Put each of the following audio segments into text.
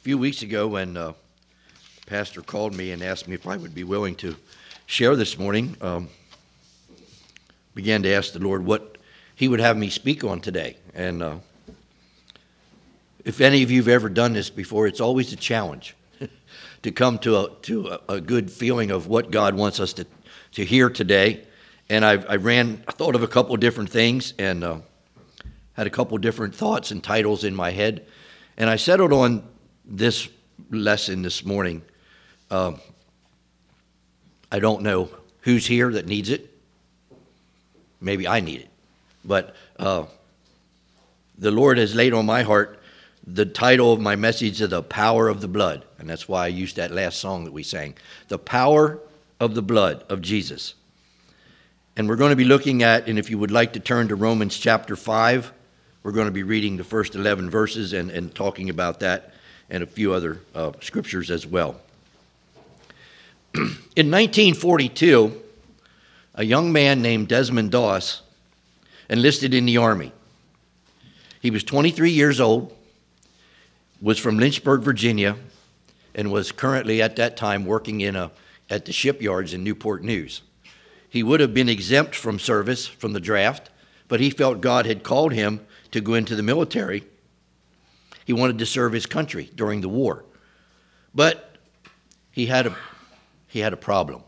few weeks ago when Pastor called me and asked me if I would be willing to share this morning, began to ask the Lord what he would have me speak on today. And if any of you have ever done this before, it's always a challenge to come to a good feeling of what God wants us to hear today. And I thought of a couple of different things and had a couple of different thoughts and titles in my head. And I settled on this lesson this morning. I don't know who's here that needs it. Maybe I need it. But the Lord has laid on my heart the title of my message is The Power of the Blood. And that's why I used that last song that we sang. The Power of the Blood of Jesus. And we're going to be looking at, and if you would like to turn to Romans chapter 5, we're going to be reading the first 11 verses and talking about that and a few other scriptures as well. In 1942, a young man named Desmond Doss enlisted in the Army. He was 23 years old, was from Lynchburg, Virginia, and was currently at that time working at the shipyards in Newport News. He would have been exempt from service from the draft, but he felt God had called him to go into the military. He wanted to serve his country during the war. But he had a problem.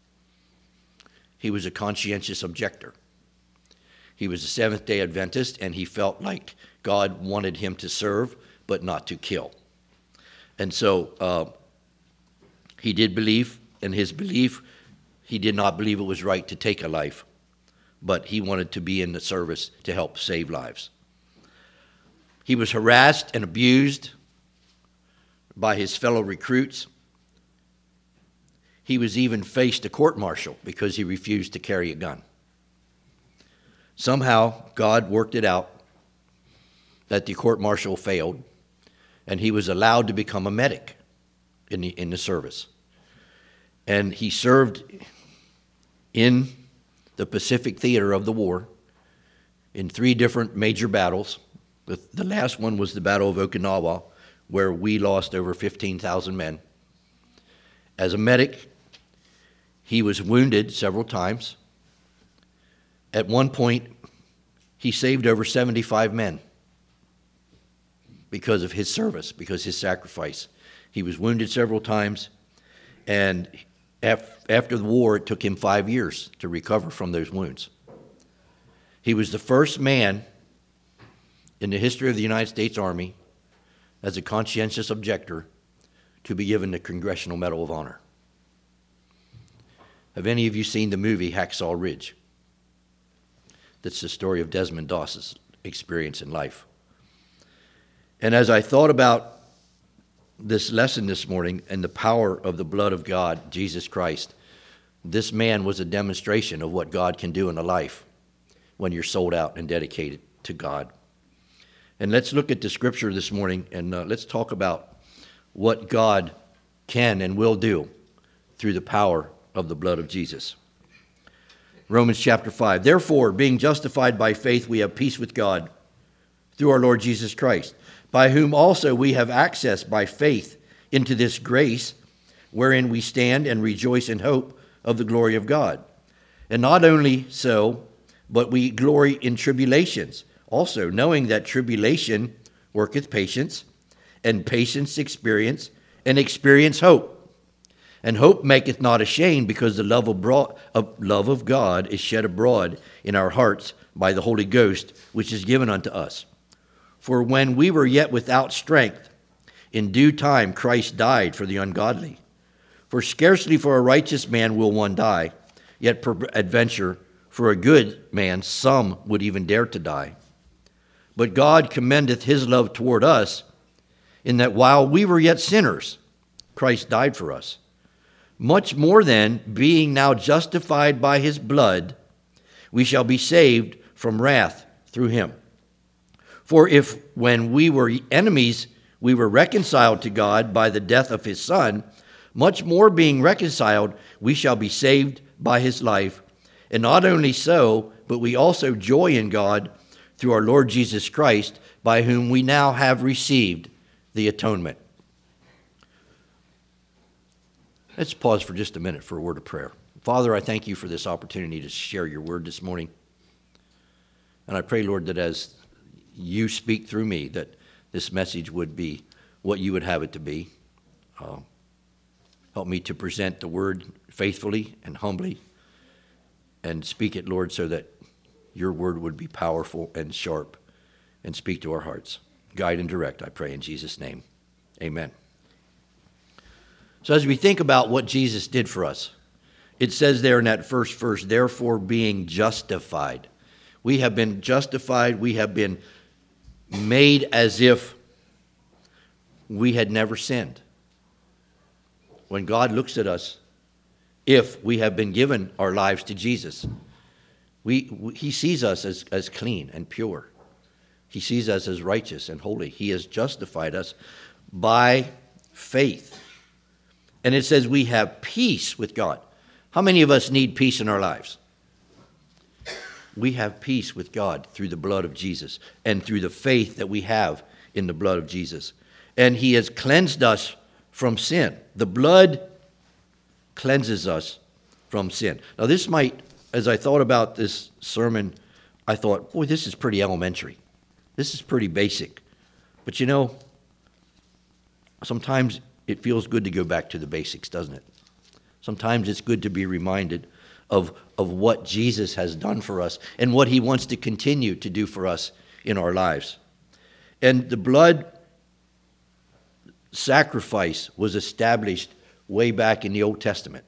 He was a conscientious objector. He was a Seventh-day Adventist, and he felt like God wanted him to serve, but not to kill. And so he did believe, and his belief, he did not believe it was right to take a life, but he wanted to be in the service to help save lives. He was harassed and abused by his fellow recruits. He was even faced a court-martial because he refused to carry a gun. Somehow, God worked it out that the court-martial failed, and he was allowed to become a medic in the service. And he served in the Pacific theater of the war in 3 different major battles. The last one was the Battle of Okinawa, where we lost over 15,000 men. As a medic, he was wounded several times. At one point, he saved over 75 men because of his service, because of his sacrifice. He was wounded several times, and after the war, it took him 5 years to recover from those wounds. He was the first man in the history of the United States Army, as a conscientious objector, to be given the Congressional Medal of Honor. Have any of you seen the movie Hacksaw Ridge? That's the story of Desmond Doss's experience in life. And as I thought about this lesson this morning and the power of the blood of God, Jesus Christ, this man was a demonstration of what God can do in a life when you're sold out and dedicated to God. And let's look at the scripture this morning, and let's talk about what God can and will do through the power of the blood of Jesus. Romans chapter 5. Therefore, being justified by faith, we have peace with God through our Lord Jesus Christ, by whom also we have access by faith into this grace, wherein we stand and rejoice in hope of the glory of God. And not only so, but we glory in tribulations, also knowing that tribulation worketh patience, and patience experience, and experience hope. And hope maketh not ashamed, because the love of God is shed abroad in our hearts by the Holy Ghost, which is given unto us. For when we were yet without strength, in due time Christ died for the ungodly. For scarcely for a righteous man will one die, yet peradventure for a good man some would even dare to die. But God commendeth his love toward us, in that while we were yet sinners, Christ died for us. Much more then, being now justified by his blood, we shall be saved from wrath through him. For if when we were enemies, we were reconciled to God by the death of his Son, much more being reconciled, we shall be saved by his life. And not only so, but we also joy in God through our Lord Jesus Christ, by whom we now have received the atonement. Let's pause for just a minute for a word of prayer. Father, I thank you for this opportunity to share your word this morning. And I pray, Lord, that as you speak through me, that this message would be what you would have it to be. Help me to present the word faithfully and humbly and speak it, Lord, so that your word would be powerful and sharp and speak to our hearts. Guide and direct, I pray in Jesus' name. Amen. So as we think about what Jesus did for us, it says there in that first verse, therefore being justified. We have been justified. We have been made as if we had never sinned. When God looks at us, if we have been given our lives to Jesus, he sees us as clean and pure. He sees us as righteous and holy. He has justified us by faith. And it says we have peace with God. How many of us need peace in our lives? We have peace with God through the blood of Jesus and through the faith that we have in the blood of Jesus. And he has cleansed us from sin. The blood cleanses us from sin. Now this might, as I thought about this sermon, I thought, boy, this is pretty elementary. This is pretty basic. But you know, sometimes it feels good to go back to the basics, doesn't it? Sometimes it's good to be reminded of what Jesus has done for us and what he wants to continue to do for us in our lives. And the blood sacrifice was established way back in the Old Testament.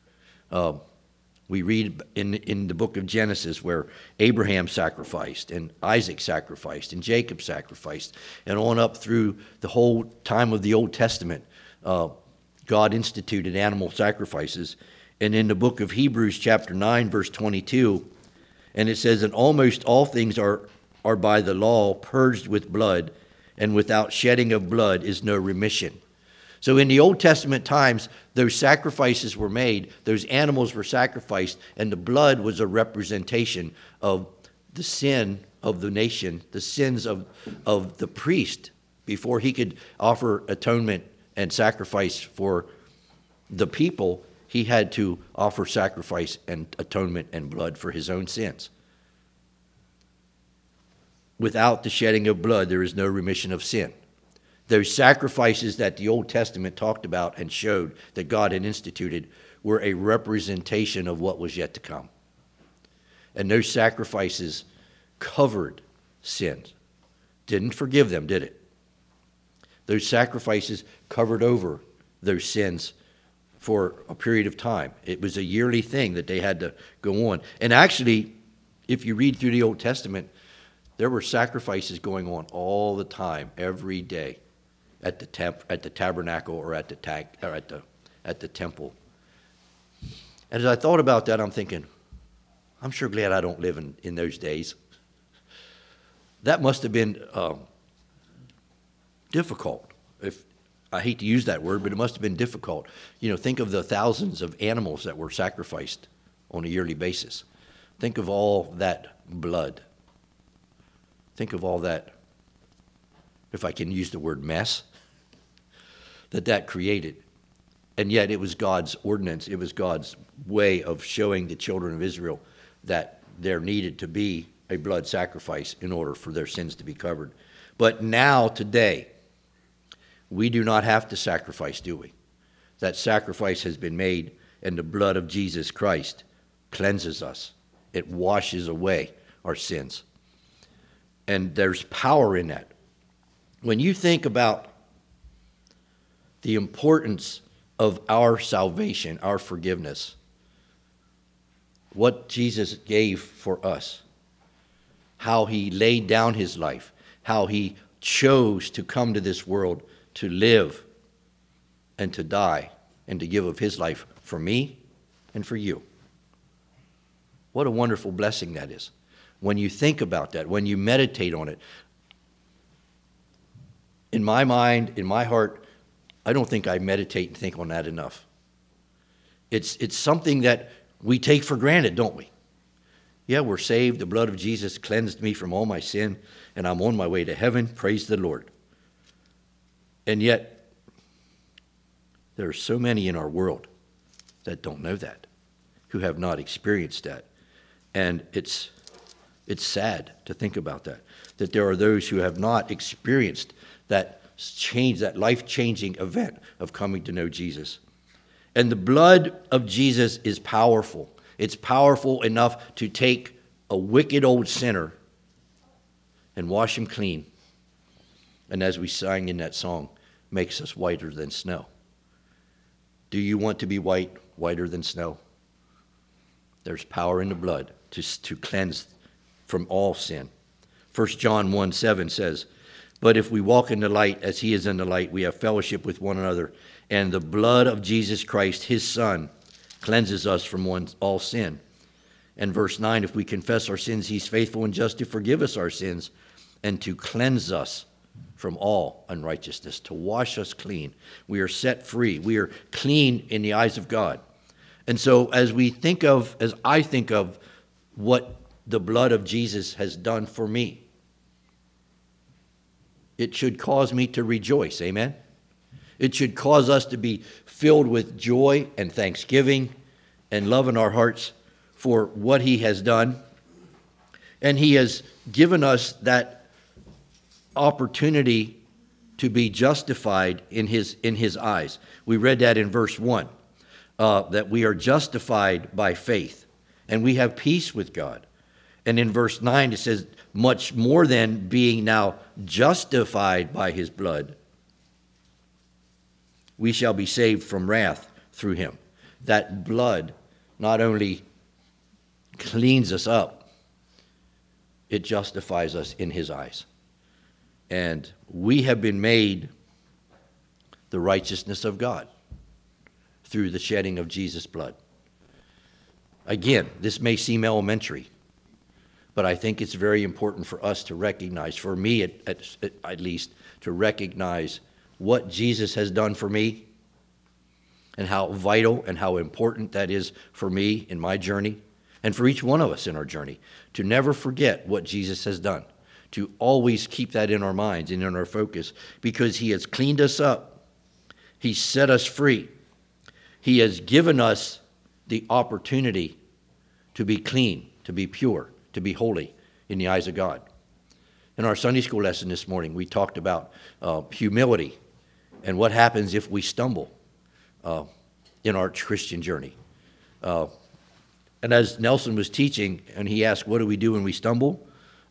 We read in the book of Genesis where Abraham sacrificed and Isaac sacrificed and Jacob sacrificed, and on up through the whole time of the Old Testament, God instituted animal sacrifices. And in the book of Hebrews chapter 9 verse 22, and it says, and almost all things are by the law purged with blood, and without shedding of blood is no remission. So in the Old Testament times, those sacrifices were made, those animals were sacrificed, and the blood was a representation of the sin of the nation, the sins of the priest, before he could offer atonement and sacrifice for the people. He had to offer sacrifice and atonement and blood for his own sins. Without the shedding of blood, there is no remission of sin. Those sacrifices that the Old Testament talked about and showed that God had instituted were a representation of what was yet to come. And those sacrifices covered sins. Didn't forgive them, did it? Those sacrifices covered over those sins for a period of time. It was a yearly thing that they had to go on. And actually, if you read through the Old Testament, there were sacrifices going on all the time, every day, at the tabernacle or at the temple. And as I thought about that, I'm thinking, I'm sure glad I don't live in those days. That must have been difficult. If I hate to use that word, but it must have been difficult. You know, think of the thousands of animals that were sacrificed on a yearly basis. Think of all that blood. Think of all that, if I can use the word mess, that created. And yet it was God's ordinance, it was God's way of showing the children of Israel that there needed to be a blood sacrifice in order for their sins to be covered. But now, today, we do not have to sacrifice, do we? That sacrifice has been made, and the blood of Jesus Christ cleanses us. It washes away our sins. And there's power in that. When you think about the importance of our salvation, our forgiveness, what Jesus gave for us, how he laid down his life, how he chose to come to this world to live and to die and to give of his life for me and for you. What a wonderful blessing that is. When you think about that, when you meditate on it, in my mind, in my heart, I don't think I meditate and think on that enough. It's something that we take for granted, don't we? Yeah, we're saved. The blood of Jesus cleansed me from all my sin, and I'm on my way to heaven. Praise the Lord. And yet, there are so many in our world that don't know that, who have not experienced that. And it's sad to think about that there are those who have not experienced that change, that life-changing event of coming to know Jesus. And the blood of Jesus is powerful. It's powerful enough to take a wicked old sinner and wash him clean. And as we sang in that song, makes us whiter than snow. Do you want to be whiter than snow? There's power in the blood to cleanse from all sin. 1 John 1:7 says, "But if we walk in the light as he is in the light, we have fellowship with one another, and the blood of Jesus Christ, his Son, cleanses us from all sin." And verse 9, "If we confess our sins, he's faithful and just to forgive us our sins and to cleanse us from all unrighteousness," to wash us clean. We are set free. We are clean in the eyes of God. And so as I think of what the blood of Jesus has done for me, it should cause me to rejoice. Amen? It should cause us to be filled with joy and thanksgiving and love in our hearts for what he has done. And he has given us that opportunity to be justified in his eyes. We read that in verse 1, that we are justified by faith, and we have peace with God. And in verse 9 it says, "Much more than being now justified by his blood, we shall be saved from wrath through him." That blood not only cleans us up, it justifies us in his eyes. And we have been made the righteousness of God through the shedding of Jesus' blood. Again, this may seem elementary, but I think it's very important for us to recognize, for me at least, to recognize what Jesus has done for me and how vital and how important that is for me in my journey and for each one of us in our journey, to never forget what Jesus has done, to always keep that in our minds and in our focus, because he has cleaned us up. He set us free. He has given us the opportunity to be clean, to be pure, to be holy in the eyes of God. In our Sunday school lesson this morning, we talked about humility and what happens if we stumble in our Christian journey. And as Nelson was teaching, and he asked, what do we do when we stumble?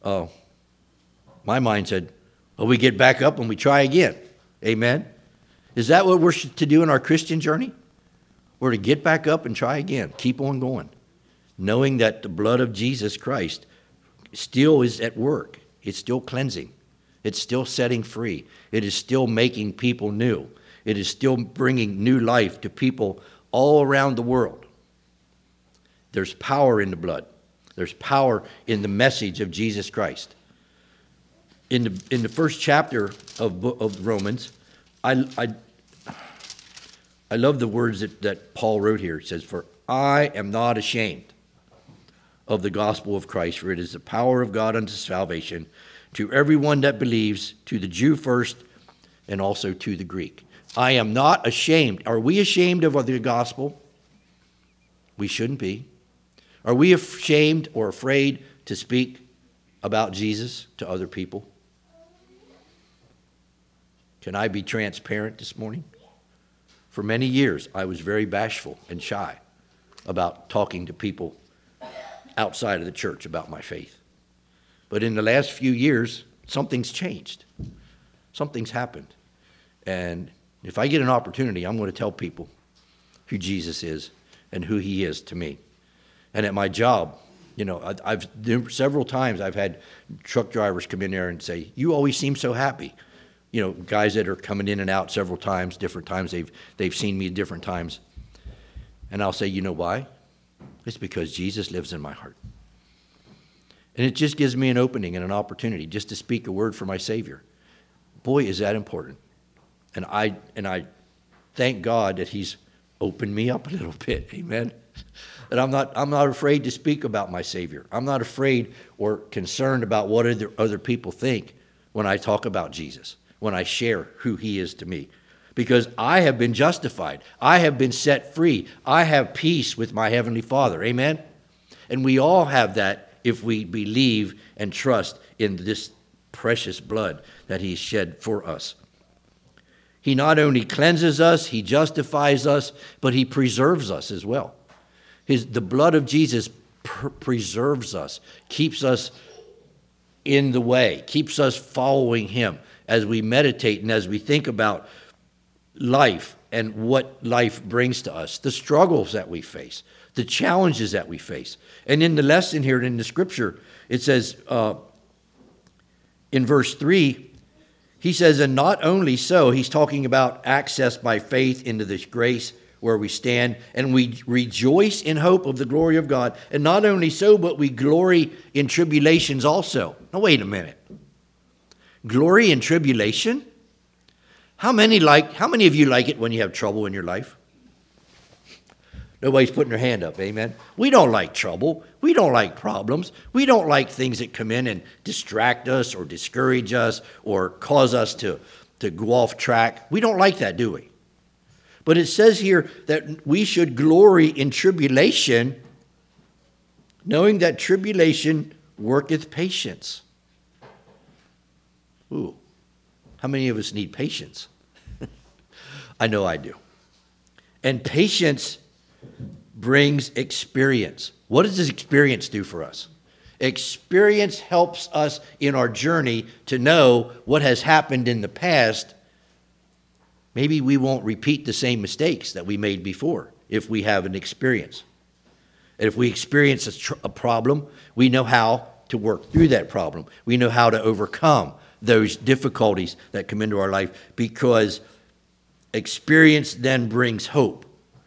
My mind said, well, we get back up and we try again. Amen? Is that what we're to do in our Christian journey? We're to get back up and try again. Keep on going. Knowing that the blood of Jesus Christ still is at work. It's still cleansing. It's still setting free. It is still making people new. It is still bringing new life to people all around the world. There's power in the blood. There's power in the message of Jesus Christ. In the first chapter of Romans, I love the words that Paul wrote here. It says, "For I am not ashamed of the gospel of Christ, for it is the power of God unto salvation to everyone that believes, to the Jew first, and also to the Greek." I am not ashamed. Are we ashamed of the gospel? We shouldn't be. Are we ashamed or afraid to speak about Jesus to other people? Can I be transparent this morning? For many years, I was very bashful and shy about talking to people outside of the church about my faith. But in the last few years, something's changed. Something's happened. And if I get an opportunity, I'm going to tell people who Jesus is and who he is to me. And at my job, several times I've had truck drivers come in there and say, "You always seem so happy." Guys that are coming in and out several times, different times, they've seen me different times. And I'll say, you know why? It's because Jesus lives in my heart. And it just gives me an opening and an opportunity just to speak a word for my Savior. Boy, is that important. And I thank God that he's opened me up a little bit. Amen. That I'm not afraid to speak about my Savior. I'm not afraid or concerned about what other people think when I talk about Jesus, when I share who he is to me. because I have been justified. I have been set free. I have peace with my Heavenly Father. Amen? And we all have that if we believe and trust in this precious blood that He shed for us. He not only cleanses us, He justifies us, but He preserves us as well. The blood of Jesus preserves us, keeps us in the way, keeps us following Him as we meditate and as we think about life and what life brings to us, the struggles that we face, the challenges that we face. And in the lesson here in the scripture, it says in verse 3, he says, and not only so, he's talking about access by faith into this grace where we stand, and we rejoice in hope of the glory of God. And not only so, but we glory in tribulations also. Now, wait a minute. Glory in tribulation? How many of you like it when you have trouble in your life? Nobody's putting their hand up, amen? We don't like trouble. We don't like problems. We don't like things that come in and distract us or discourage us or cause us to go off track. We don't like that, do we? But it says here that we should glory in tribulation, knowing that tribulation worketh patience. Ooh, how many of us need patience? I know I do. And patience brings experience. What does this experience do for us? Experience helps us in our journey to know what has happened in the past. Maybe we won't repeat the same mistakes that we made before if we have an experience. And if we experience a problem, we know how to work through that problem. We know how to overcome those difficulties that come into our life, because experience then brings hope.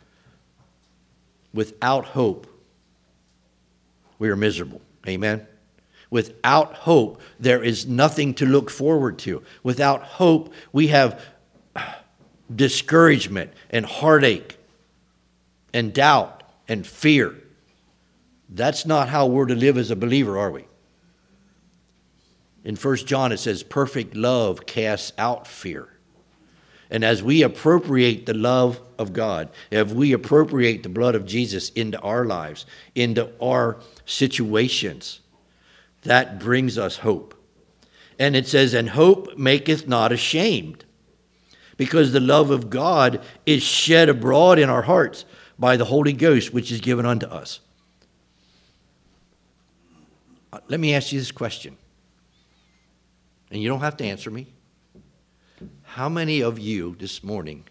Without hope, we are miserable. Amen? Without hope, there is nothing to look forward to. Without hope, we have discouragement and heartache and doubt and fear. That's not how we're to live as a believer, are we? In 1 John, it says, perfect love casts out fear. And as we appropriate the love of God, if we appropriate the blood of Jesus into our lives, into our situations, that brings us hope. And it says, and hope maketh not ashamed, because the love of God is shed abroad in our hearts by the Holy Ghost, which is given unto us. Let me ask you this question, and you don't have to answer me. How many of you this morning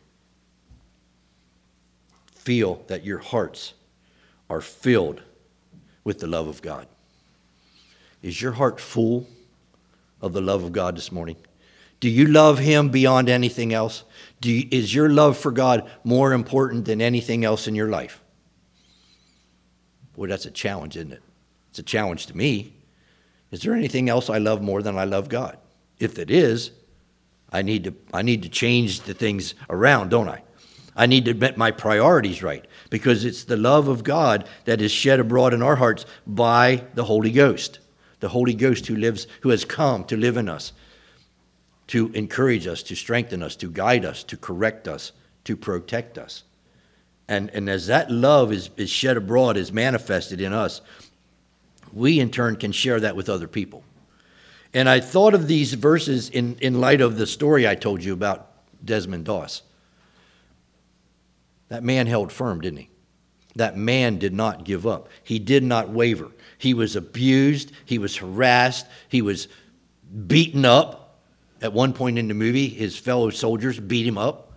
feel that your hearts are filled with the love of God? Is your heart full of the love of God this morning? Do you love Him beyond anything else? Is your love for God more important than anything else in your life? Boy, that's a challenge, isn't it? It's a challenge to me. Is there anything else I love more than I love God? If it is, I need to change the things around, don't I? I need to get my priorities right, because it's the love of God that is shed abroad in our hearts by the Holy Ghost. The Holy Ghost who has come to live in us, to encourage us, to strengthen us, to guide us, to correct us, to protect us. And as that love is shed abroad, is manifested in us, we in turn can share that with other people. And I thought of these verses in light of the story I told you about Desmond Doss. That man held firm, didn't he? That man did not give up. He did not waver. He was abused. He was harassed. He was beaten up. At one point in the movie, his fellow soldiers beat him up.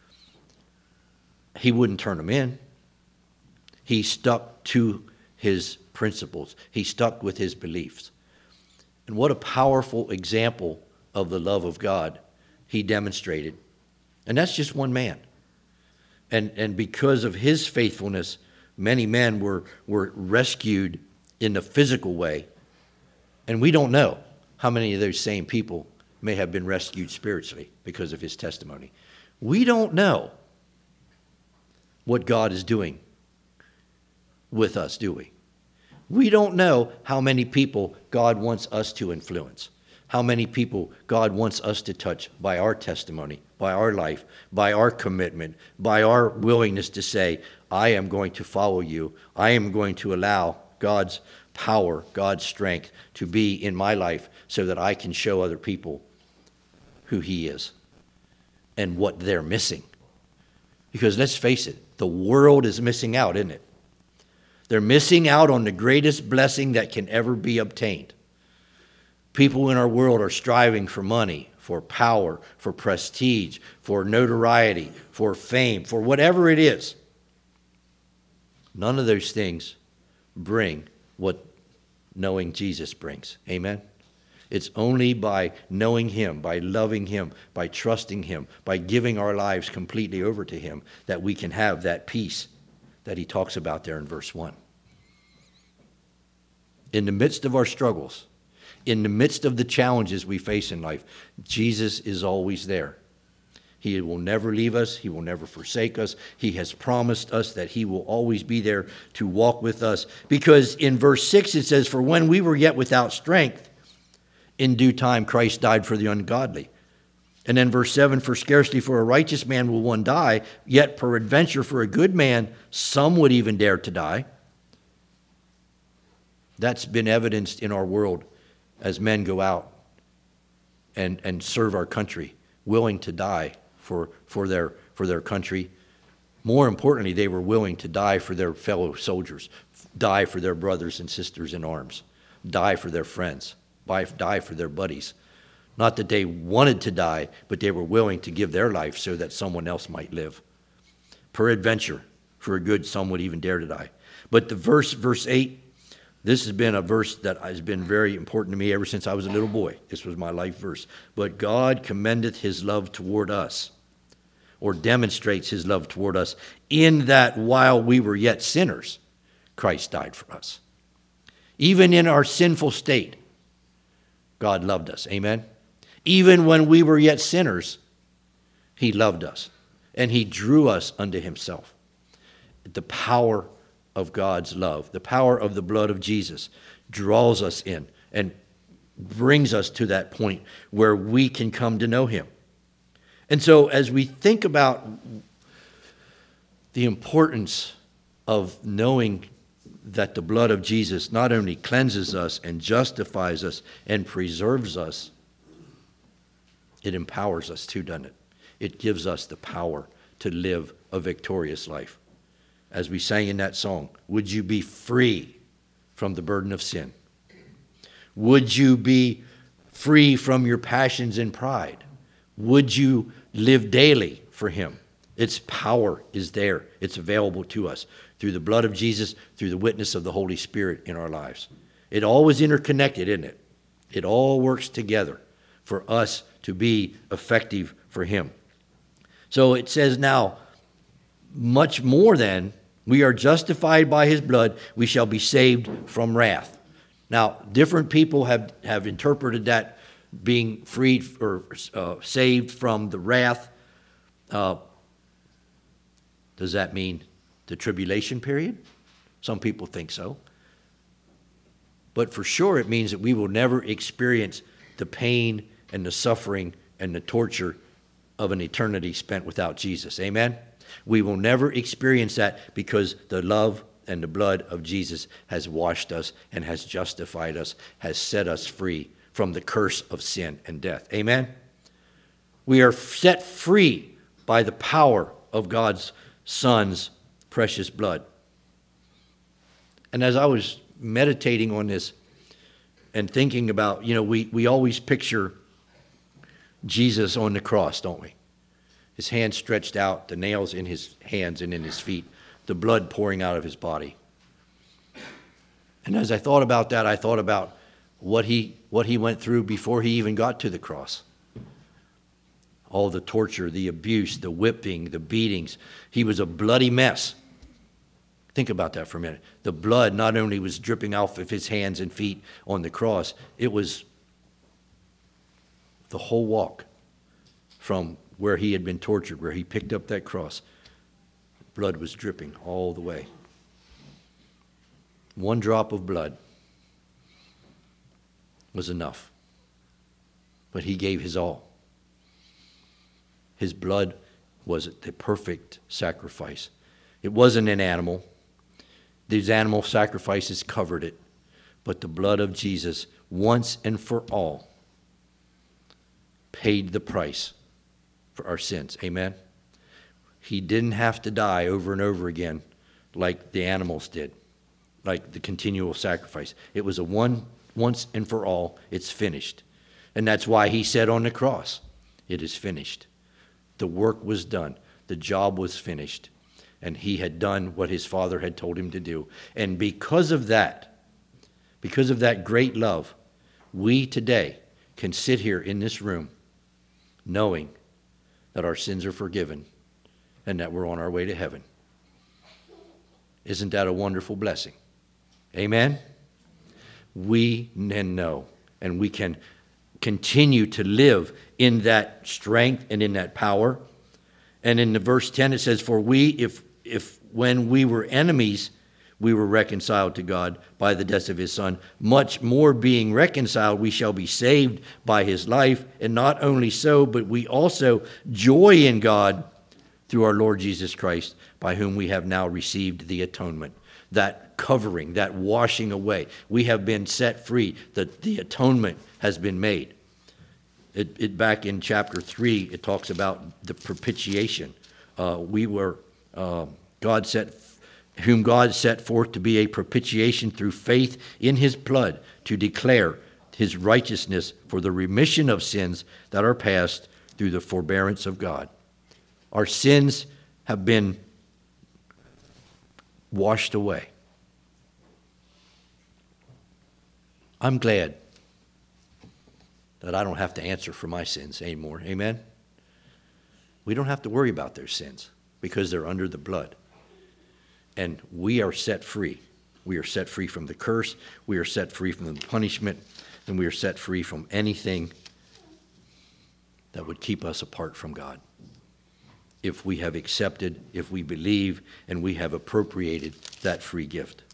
He wouldn't turn them in. He stuck to his principles. He stuck with his beliefs. And what a powerful example of the love of God he demonstrated. And that's just one man. And because of his faithfulness, many men were rescued in the physical way. And we don't know how many of those same people may have been rescued spiritually because of his testimony. We don't know what God is doing with us, do we? We don't know how many people God wants us to influence, how many people God wants us to touch by our testimony, by our life, by our commitment, by our willingness to say, I am going to follow you. I am going to allow God's power, God's strength to be in my life so that I can show other people who he is and what they're missing. Because let's face it, the world is missing out, isn't it? They're missing out on the greatest blessing that can ever be obtained. People in our world are striving for money, for power, for prestige, for notoriety, for fame, for whatever it is. None of those things bring what knowing Jesus brings. Amen? It's only by knowing him, by loving him, by trusting him, by giving our lives completely over to him that we can have that peace that he talks about there in verse 1. In the midst of our struggles, in the midst of the challenges we face in life, Jesus is always there. He will never leave us. He will never forsake us. He has promised us that he will always be there to walk with us. Because in verse 6 it says, for when we were yet without strength, in due time Christ died for the ungodly. And then verse 7, for scarcely for a righteous man will one die, yet peradventure for a good man some would even dare to die. That's been evidenced in our world as men go out and serve our country, willing to die for their country. More importantly, they were willing to die for their fellow soldiers, die for their brothers and sisters in arms, die for their friends, die for their buddies. Not that they wanted to die, but they were willing to give their life so that someone else might live. Peradventure, for a good some would even dare to die. But the verse 8, this has been a verse that has been very important to me ever since I was a little boy. This was my life verse. But God commendeth his love toward us, or demonstrates his love toward us, in that while we were yet sinners, Christ died for us. Even in our sinful state, God loved us. Amen? Even when we were yet sinners, he loved us, and he drew us unto himself. The power of God's love, the power of the blood of Jesus draws us in and brings us to that point where we can come to know him. And so as we think about the importance of knowing that the blood of Jesus not only cleanses us and justifies us and preserves us, it empowers us too, doesn't it? It gives us the power to live a victorious life. As we sang in that song, would you be free from the burden of sin? Would you be free from your passions and pride? Would you live daily for him? Its power is there. It's available to us through the blood of Jesus, through the witness of the Holy Spirit in our lives. It all is interconnected, isn't it? It all works together for us to be effective for him. So it says now, much more than we are justified by his blood, we shall be saved from wrath. Now, different people have interpreted that being freed or saved from the wrath. Does that mean the tribulation period? Some people think so. But for sure it means that we will never experience the pain and the suffering and the torture of an eternity spent without Jesus. Amen? We will never experience that because the love and the blood of Jesus has washed us and has justified us, has set us free from the curse of sin and death. Amen? We are set free by the power of God's Son's precious blood. And as I was meditating on this and thinking about, we always picture Jesus on the cross, don't we? His hands stretched out, the nails in his hands and in his feet, the blood pouring out of his body. And as I thought about that, I thought about what he went through before he even got to the cross. All the torture, the abuse, the whipping, the beatings. He was a bloody mess. Think about that for a minute. The blood not only was dripping off of his hands and feet on the cross, it was the whole walk from where he had been tortured, where he picked up that cross. Blood was dripping all the way. One drop of blood was enough but he gave his all. His blood was the perfect sacrifice. It wasn't an animal. These animal sacrifices covered it. But the blood of Jesus, once and for all, paid the price for our sins. Amen? He didn't have to die over and over again like the animals did, like the continual sacrifice. It was a once and for all, it's finished. And that's why he said on the cross, it is finished. The work was done. The job was finished. And he had done what his Father had told him to do. And because of that great love, we today can sit here in this room knowing that our sins are forgiven and that we're on our way to heaven. Isn't that a wonderful blessing? Amen? We then know, and we can continue to live in that strength and in that power. And in the verse 10 it says, for we, if when we were enemies, we were reconciled to God by the death of his Son, much more being reconciled, we shall be saved by his life. And not only so, but we also joy in God through our Lord Jesus Christ, by whom we have now received the atonement. That covering, that washing away. We have been set free. The atonement has been made. It back in chapter 3, it talks about the propitiation. Whom God set forth to be a propitiation through faith in his blood, to declare his righteousness for the remission of sins that are past through the forbearance of God. Our sins have been washed away. I'm glad that I don't have to answer for my sins anymore. Amen? We don't have to worry about their sins because they're under the blood. And we are set free. We are set free from the curse. We are set free from the punishment. And we are set free from anything that would keep us apart from God. If we have accepted, if we believe, and we have appropriated that free gift.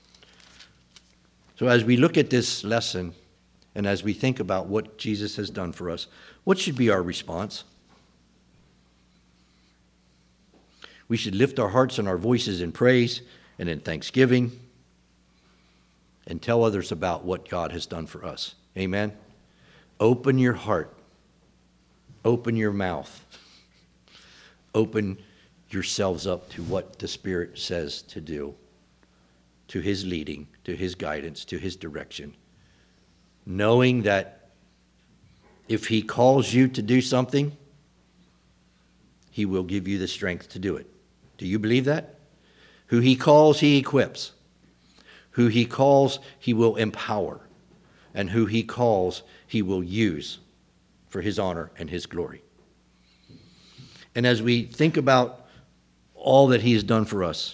So as we look at this lesson, and as we think about what Jesus has done for us, what should be our response? We should lift our hearts and our voices in praise and in thanksgiving and tell others about what God has done for us. Amen? Open your heart. Open your mouth. Open yourselves up to what the Spirit says to do, to his leading, to his guidance, to his direction. Knowing that if he calls you to do something, he will give you the strength to do it. Do you believe that? Who he calls, he equips. Who he calls, he will empower. And who he calls, he will use for his honor and his glory. And as we think about all that he has done for us,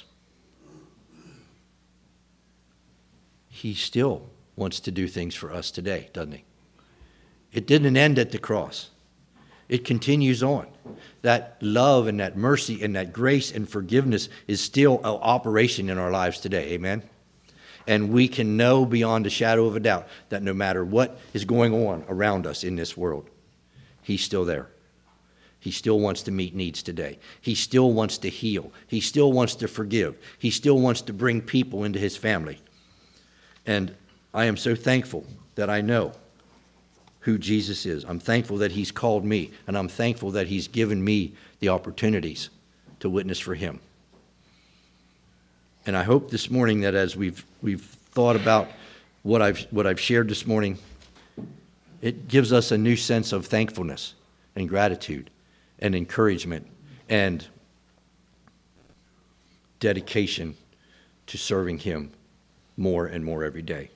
he still wants to do things for us today, doesn't he? It didn't end at the cross. It continues on. That love and that mercy and that grace and forgiveness is still an operation in our lives today. Amen? And we can know beyond a shadow of a doubt that no matter what is going on around us in this world, he's still there. He still wants to meet needs today. He still wants to heal. He still wants to forgive. He still wants to bring people into his family. And I am so thankful that I know who Jesus is. I'm thankful that he's called me, and I'm thankful that he's given me the opportunities to witness for him. And I hope this morning that as we've thought about what I've shared this morning, it gives us a new sense of thankfulness and gratitude and encouragement and dedication to serving him more and more every day.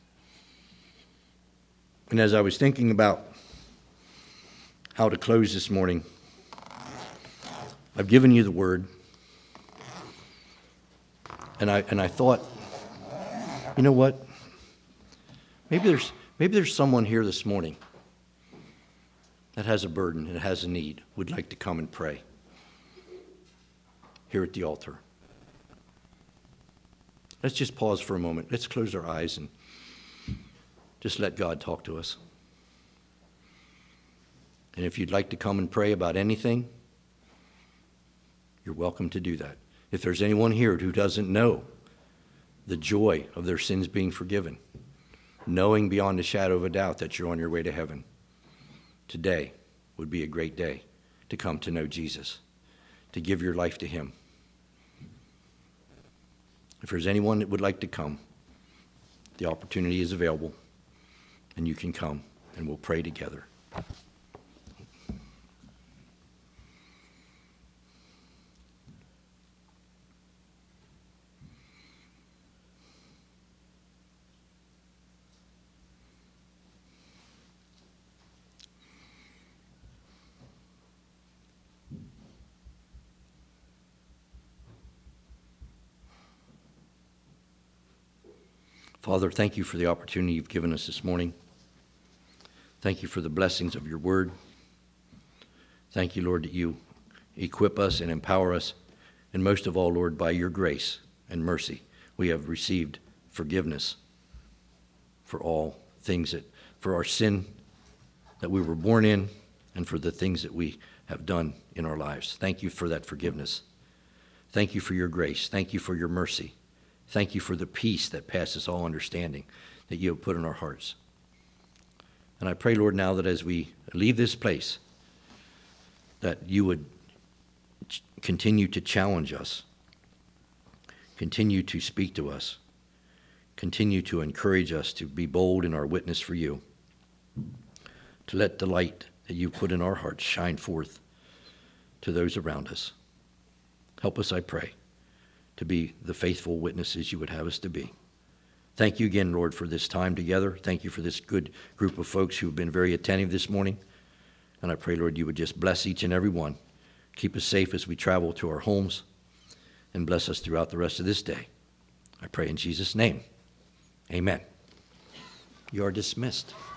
And as I was thinking about how to close this morning, I've given you the word, and I thought, you know what? Maybe there's someone here this morning that has a burden and has a need, would like to come and pray here at the altar. Let's just pause for a moment. Let's close our eyes and just let God talk to us. And if you'd like to come and pray about anything, you're welcome to do that. If there's anyone here who doesn't know the joy of their sins being forgiven, knowing beyond a shadow of a doubt that you're on your way to heaven, today would be a great day to come to know Jesus, to give your life to him. If there's anyone that would like to come, the opportunity is available, and you can come, and we'll pray together. Father, thank you for the opportunity you've given us this morning. Thank you for the blessings of your word. Thank you, Lord, that you equip us and empower us. And most of all, Lord, by your grace and mercy, we have received forgiveness for all things for our sin that we were born in and for the things that we have done in our lives. Thank you for that forgiveness. Thank you for your grace. Thank you for your mercy. Thank you for the peace that passes all understanding that you have put in our hearts. And I pray, Lord, now that as we leave this place, that you would continue to challenge us, continue to speak to us, continue to encourage us to be bold in our witness for you, to let the light that you put in our hearts shine forth to those around us. Help us, I pray, to be the faithful witnesses you would have us to be. Thank you again, Lord, for this time together. Thank you for this good group of folks who have been very attentive this morning. And I pray, Lord, you would just bless each and every one. Keep us safe as we travel to our homes, and bless us throughout the rest of this day. I pray in Jesus' name. Amen. You are dismissed.